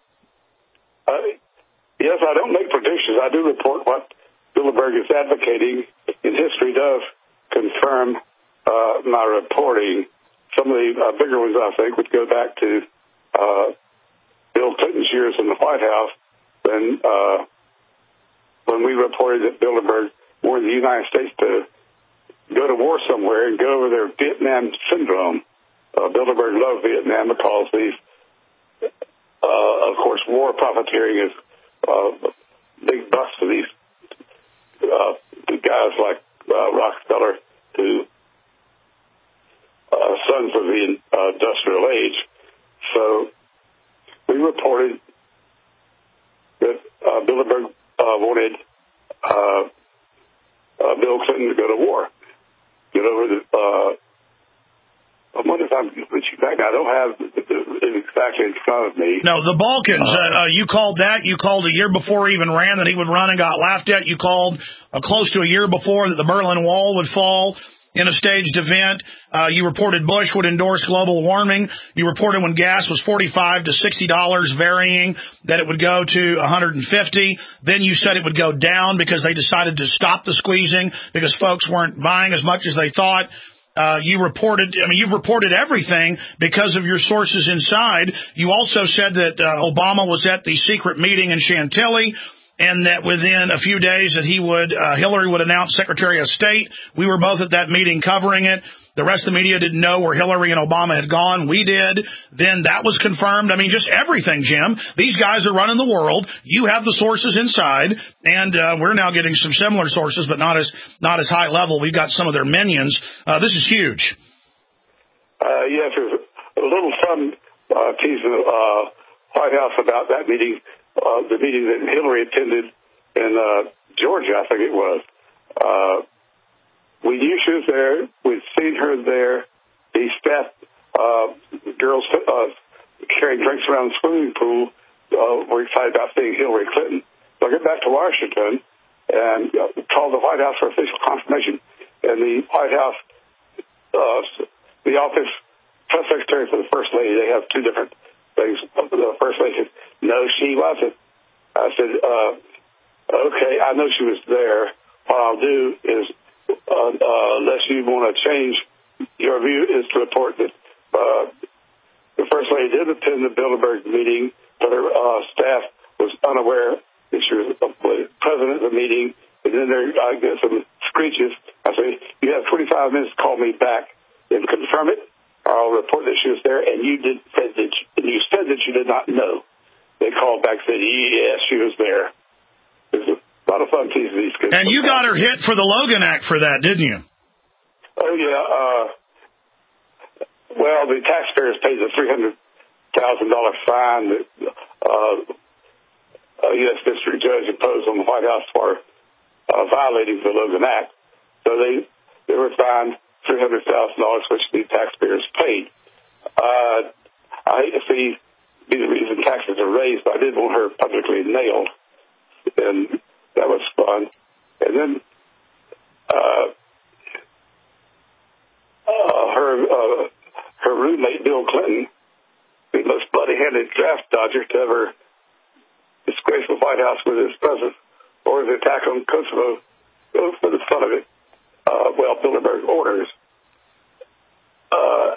Uh, yes, I don't make predictions. I do report what Bilderberg is advocating, and history does confirm uh, my reporting. Some of the uh, bigger ones, I think, would go back to uh, Bill Clinton's years in the White House when, uh, when we reported that Bilderberg wanted the United States to go to war somewhere and get over their Vietnam syndrome. Uh, Bilderberg loved Vietnam because these, uh, of course, war profiteering is uh, big bucks for these uh, guys like uh, Rockefeller, who uh, sons of the uh, industrial age. So we reported that uh, Bilderberg uh, wanted uh, uh, Bill Clinton to go to war, get over the. Uh, I wonder if I'm put you back. I don't have it exactly in front of me. No, the Balkans. Uh, uh, you called that. You called a year before he even ran that he would run and got laughed at. You called uh, close to a year before that the Berlin Wall would fall in a staged event. Uh, you reported Bush would endorse global warming. You reported when gas was forty-five to sixty dollars, varying, that it would go to one hundred fifty. Then you said it would go down because they decided to stop the squeezing because folks weren't buying as much as they thought. Uh, you reported, I mean, you've reported everything because of your sources inside. You also said that uh, Obama was at the secret meeting in Chantilly, and that within a few days that he would, uh, Hillary would announce Secretary of State. We were both at that meeting covering it. The rest of the media didn't know where Hillary and Obama had gone. We did. Then that was confirmed. I mean, just everything, Jim. These guys are running the world. You have the sources inside, and uh, we're now getting some similar sources, but not as not as high level. We've got some of their minions. Uh, this is huge. Uh, yes, there's a little fun uh, piece of uh, White House about that meeting. Uh, the meeting that Hillary attended in uh, Georgia, I think it was. Uh, we knew she was there. We'd seen her there. The staff, uh, girls uh, carrying drinks around the swimming pool uh, were excited about seeing Hillary Clinton. So I get back to Washington and uh, called the White House for official confirmation. And the White House, uh, the office press secretary for the First Lady, they have two different things. The First Lady said, no, she wasn't. I said, uh, okay, I know she was there. What I'll do is, uh, uh, unless you want to change your view, is to report that uh, the First Lady did attend the Bilderberg meeting, but her uh, staff was unaware that she was the president of the meeting. And then there, I get some screeches. I said, you have twenty-five minutes to call me back and confirm it, or I'll report that she was there, and you did said that you, and you said that you did not know. They called back and said, yes, she was there. It was a lot of fun teasing these kids. And you got her hit for the Logan Act for that, didn't you? Oh, yeah. Uh, well, the taxpayers paid the three hundred thousand dollars fine that uh, a U S district judge imposed on the White House for uh, violating the Logan Act. So they, they were fined three hundred thousand dollars, which the taxpayers paid. Uh, I hate to see be the reason taxes are raised, but I did want her publicly nailed, and that was fun. And then uh, uh, her uh, her roommate, Bill Clinton, the most bloody-handed draft dodger to ever disgrace the White House with his presence, or his attack on Kosovo, for the fun of it. Uh, well, Bilderberg orders. Uh,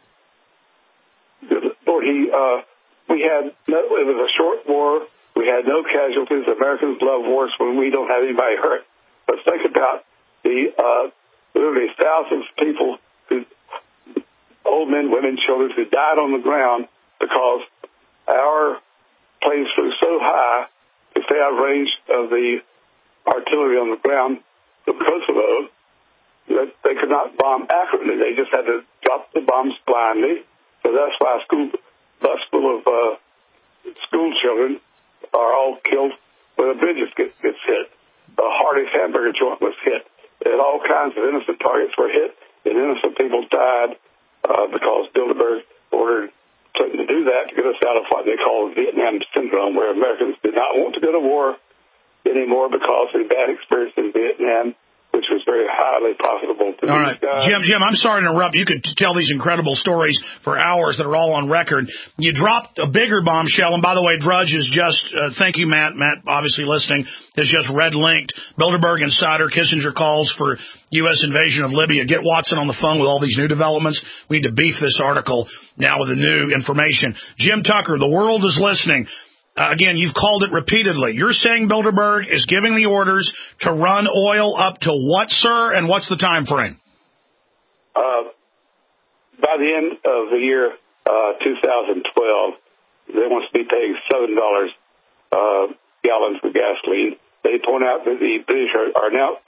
Lord, he... Uh, We had no, it was a short war. We had no casualties. Americans love wars when we don't have anybody hurt. But think about the uh, literally thousands of people, who, old men, women, children, who died on the ground because our planes flew so high to stay out of range of the artillery on the ground from Kosovo that they could not bomb accurately. They just had to drop the bombs blindly. So that's why school. Bus full of uh, school children are all killed when a bridge gets, gets hit. The Hardee's hamburger joint was hit. And all kinds of innocent targets were hit, and innocent people died uh, because Bilderberg ordered Clinton to do that to get us out of what they call Vietnam syndrome, where Americans did not want to go to war anymore because of the bad experience in Vietnam, which was very highly profitable to all right, guys. Jim, Jim, I'm sorry to interrupt. You could tell these incredible stories for hours that are all on record. You dropped a bigger bombshell, and by the way, Drudge is just, uh, thank you, Matt, Matt obviously listening, is just red-linked. Bilderberg Insider, Kissinger calls for U S invasion of Libya. Get Watson on the phone with all these new developments. We need to beef this article now with the new information. Jim Tucker, the world is listening. Uh, again, you've called it repeatedly. You're saying Bilderberg is giving the orders to run oil up to what, sir, and what's the time frame? Uh, by the end of the year uh, two thousand twelve, they want to be paying seven dollars uh, gallons for gasoline. They point out that the British are, are now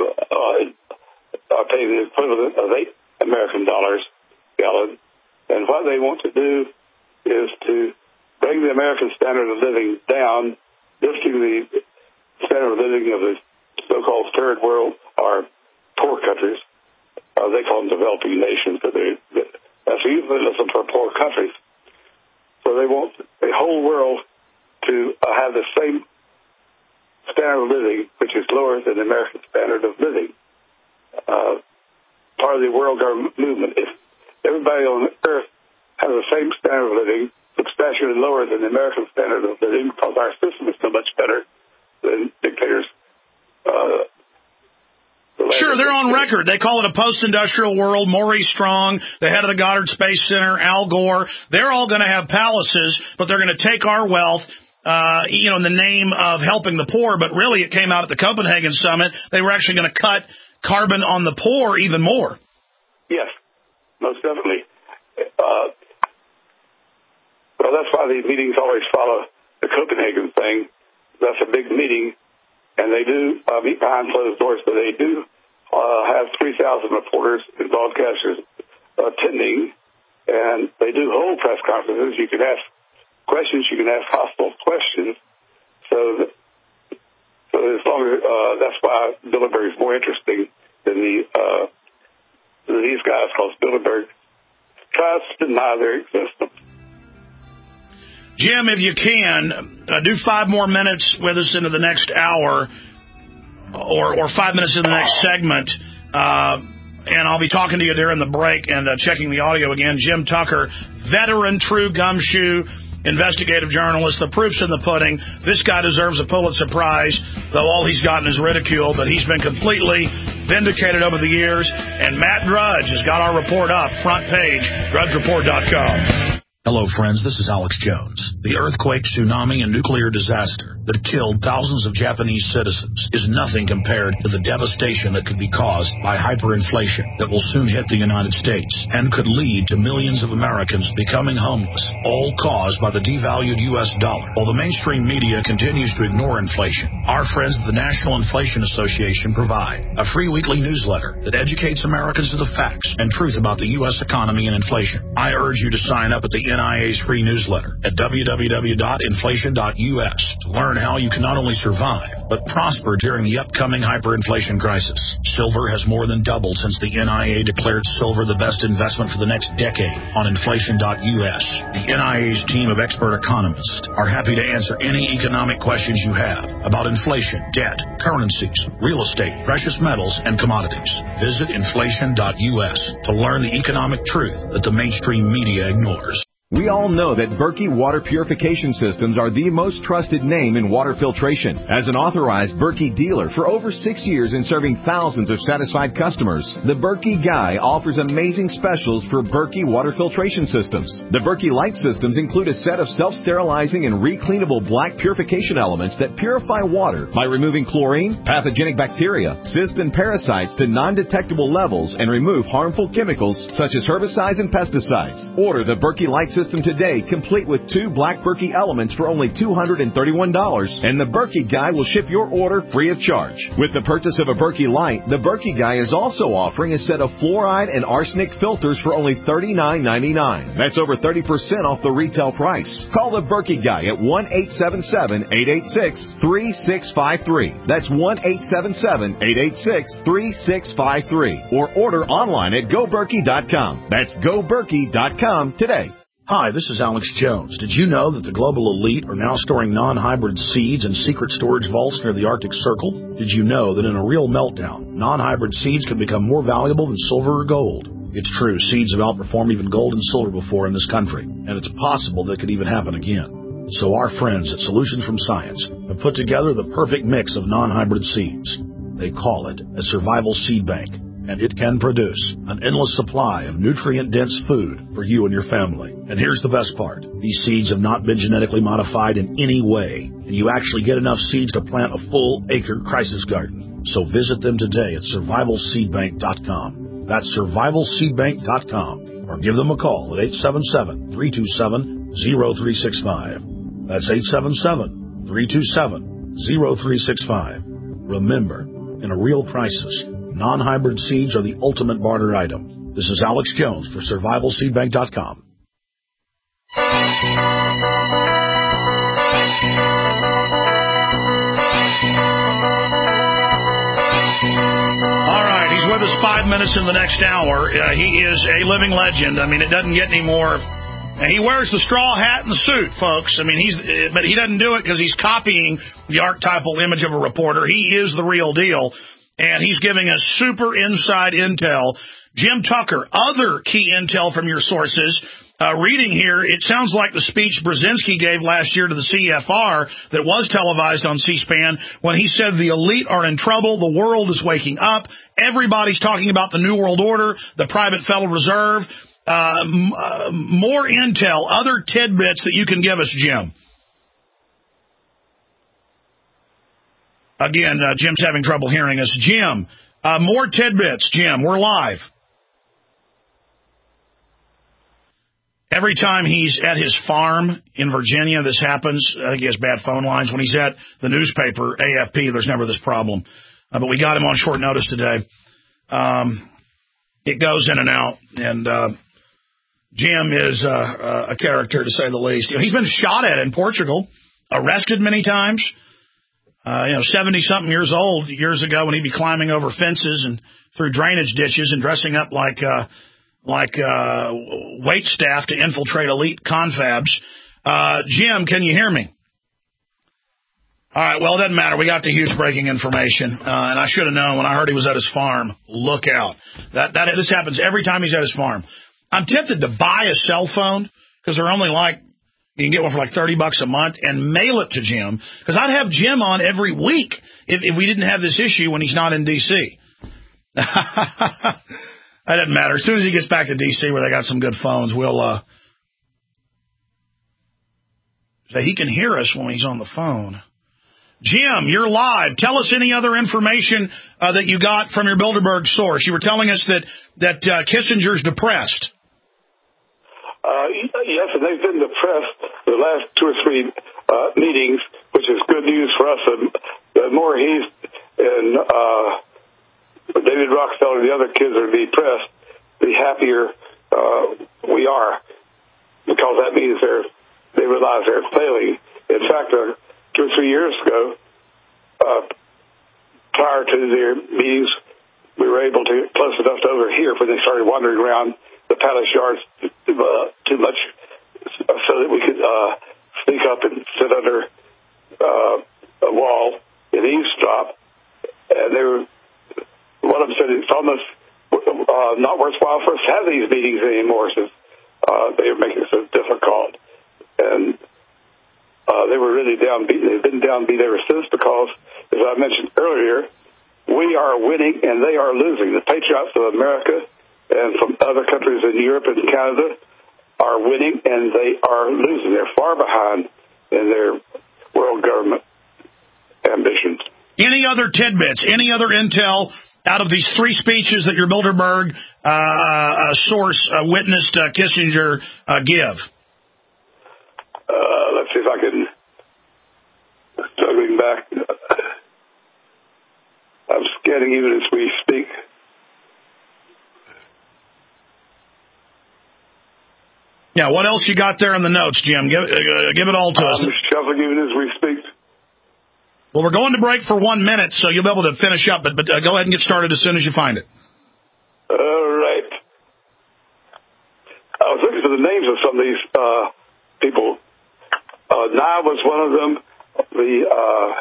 uh, are paying the equivalent of eight American dollars gallon. And what they want to do is to bring the American standard of living down, lifting the standard of living of the so-called third world, or poor countries. Uh, they call them developing nations, but they, that's a euphemism for poor countries. So they want the whole world to uh, have the same standard of living, which is lower than the American standard of living. Uh, part of the world government movement. If everybody on earth has the same standard of living, substantially lower than the American standard of living, because our system is so much better than dictators. Uh, sure, they're on record. They call it a post-industrial world. Maurice Strong, the head of the Goddard Space Center, Al Gore, they're all going to have palaces, but they're going to take our wealth, uh, you know, in the name of helping the poor. But really, it came out at the Copenhagen Summit. They were actually going to cut carbon on the poor even more. Yes, most definitely. Uh, well, that's why these meetings always follow the Copenhagen thing. That's a big meeting, and they do uh, meet behind closed doors, but they do uh, have three thousand reporters and broadcasters attending, and they do hold press conferences. You can ask questions, you can ask hostile questions. So, that, so as long as uh, that's why Bilderberg is more interesting than the uh, than these guys, because Bilderberg tries to deny their existence. Jim, if you can, uh, do five more minutes with us into the next hour, or or five minutes in the next segment, uh, and I'll be talking to you during the break and uh, checking the audio again. Jim Tucker, veteran, true gumshoe, investigative journalist, the proof's in the pudding. This guy deserves a Pulitzer Prize, though all he's gotten is ridicule, but he's been completely vindicated over the years, and Matt Drudge has got our report up, front page, drudge report dot com. Hello, friends. This is Alex Jones. The earthquake, tsunami, and nuclear disaster that killed thousands of Japanese citizens is nothing compared to the devastation that could be caused by hyperinflation that will soon hit the United States and could lead to millions of Americans becoming homeless, all caused by the devalued U S dollar. While the mainstream media continues to ignore inflation, our friends at the National Inflation Association provide a free weekly newsletter that educates Americans to the facts and truth about the U S economy and inflation. I urge you to sign up at the N I A's free newsletter at w w w dot inflation dot u s to learn how you can not only survive, but prosper during the upcoming hyperinflation crisis. Silver has more than doubled since the N I A declared silver the best investment for the next decade on inflation dot u s. The N I A's team of expert economists are happy to answer any economic questions you have about inflation, debt, currencies, real estate, precious metals, and commodities. Visit inflation dot u s to learn the economic truth that the mainstream media ignores. We all know that Berkey Water Purification Systems are the most trusted name in water filtration. As an authorized Berkey dealer for over six years and serving thousands of satisfied customers, the Berkey Guy offers amazing specials for Berkey Water Filtration Systems. The Berkey Light Systems include a set of self-sterilizing and recleanable black purification elements that purify water by removing chlorine, pathogenic bacteria, cysts, and parasites to non-detectable levels and remove harmful chemicals such as herbicides and pesticides. Order the Berkey Light Systems System today, complete with two black Berkey elements for only two hundred thirty-one dollars, and the Berkey Guy will ship your order free of charge. With the purchase of a Berkey Light, the Berkey Guy is also offering a set of fluoride and arsenic filters for only thirty-nine ninety-nine. That's over thirty percent off the retail price. Call the Berkey Guy at one eight seven seven, eight eight six, three six five three. That's one eight seven seven, eight eight six, three six five three. Or order online at go berkey dot com. That's go berkey dot com today. Hi, this is Alex Jones. Did you know that the global elite are now storing non-hybrid seeds in secret storage vaults near the Arctic Circle? Did you know that in a real meltdown, non-hybrid seeds can become more valuable than silver or gold? It's true, seeds have outperformed even gold and silver before in this country, and it's possible that could even happen again. So our friends at Solutions from Science have put together the perfect mix of non-hybrid seeds. They call it a survival seed bank, and it can produce an endless supply of nutrient-dense food for you and your family. And here's the best part. These seeds have not been genetically modified in any way, and you actually get enough seeds to plant a full-acre crisis garden. So visit them today at survival seed bank dot com. That's survival seed bank dot com. Or give them a call at eight seven seven, three two seven, zero three six five. That's eight seven seven, three two seven, zero three six five. Remember, in a real crisis, non-hybrid seeds are the ultimate barter item. This is Alex Jones for survival seed bank dot com. All right, he's with us five minutes in the next hour. Uh, he is a living legend. I mean, it doesn't get any more. And he wears the straw hat and the suit, folks. I mean, he's, but he doesn't do it because he's copying the archetypal image of a reporter. He is the real deal. And he's giving us super inside intel. Jim Tucker, other key intel from your sources. Uh, reading here, it sounds like the speech Brzezinski gave last year to the C F R that was televised on C-SPAN when he said the elite are in trouble, the world is waking up, everybody's talking about the New World Order, the private Federal Reserve, uh, m- uh, more intel, other tidbits that you can give us, Jim. Again, uh, Jim's having trouble hearing us. Jim, uh, more tidbits, Jim, we're live. Every time he's at his farm in Virginia, this happens. I think he has bad phone lines. When he's at the newspaper, A F P, there's never this problem. Uh, but we got him on short notice today. Um, it goes in and out. And uh, Jim is uh, uh, a character, to say the least. You know, he's been shot at in Portugal, arrested many times. Uh, you know, seventy-something years old years ago when he'd be climbing over fences and through drainage ditches and dressing up like... Uh, like uh, wait staff to infiltrate elite confabs. Uh, Jim, can you hear me? All right, well, it doesn't matter. We got the huge breaking information, uh, and I should have known when I heard he was at his farm. Look out. That, that This happens every time he's at his farm. I'm tempted to buy a cell phone because they're only like, you can get one for like thirty bucks a month and mail it to Jim because I'd have Jim on every week if, if we didn't have this issue when he's not in D C That doesn't matter. As soon as he gets back to D C where they got some good phones, we'll, uh, so he can hear us when he's on the phone. Jim, you're live. Tell us any other information uh, that you got from your Bilderberg source. You were telling us that, that uh, Kissinger's depressed. Uh, yes, and they've been depressed the last two or three uh, meetings, which is good news for us. And the more he's in, uh, David Rockefeller and the other kids are depressed, the happier uh, we are, because that means they're they realize they're failing. In fact, uh, two or three years ago, uh, prior to their meetings, we were able to get close enough to over here when they started wandering around the palace yards uh, too much, so that we could uh, sneak up and sit under uh, a wall and eavesdrop. And they were. One of them said it's almost uh, not worthwhile for us to have these meetings anymore since uh, they were making it so difficult. And uh, they were really downbeat. They've been downbeat ever since because, as I mentioned earlier, we are winning and they are losing. The patriots of America and from other countries in Europe and Canada are winning and they are losing. They're far behind in their world government ambitions. Any other tidbits, any other intel out of these three speeches that your Bilderberg uh, uh, source uh, witnessed uh, Kissinger uh, give? Uh, let's see if I can, struggling back. I'm scanning even as we speak. Yeah, what else you got there in the notes, Jim? Give, uh, give it all to I'm us. I'm shuffling even as we speak. Well, we're going to break for one minute, so you'll be able to finish up, but, but uh, go ahead and get started as soon as you find it. All right. I was looking for the names of some of these uh, people. Uh, Nye was one of them, the uh,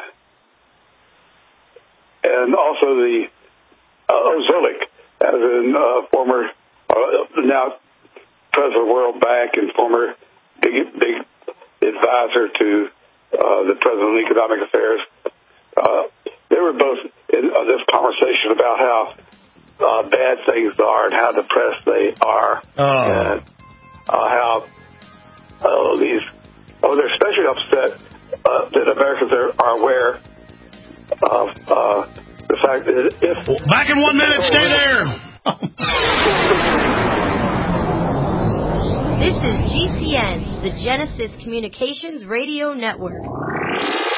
and also the uh, Ozolick, as in uh, former, uh, now president of the World Bank and former big, big advisor to uh, the president of economic affairs. Uh, they were both in uh, this conversation about how uh, bad things are and how depressed they are, oh. and uh, how uh, these oh they're especially upset uh, that Americans are, are aware of uh, the fact that if back in one minute, stay there. This is G C N, the Genesis Communications Radio Network.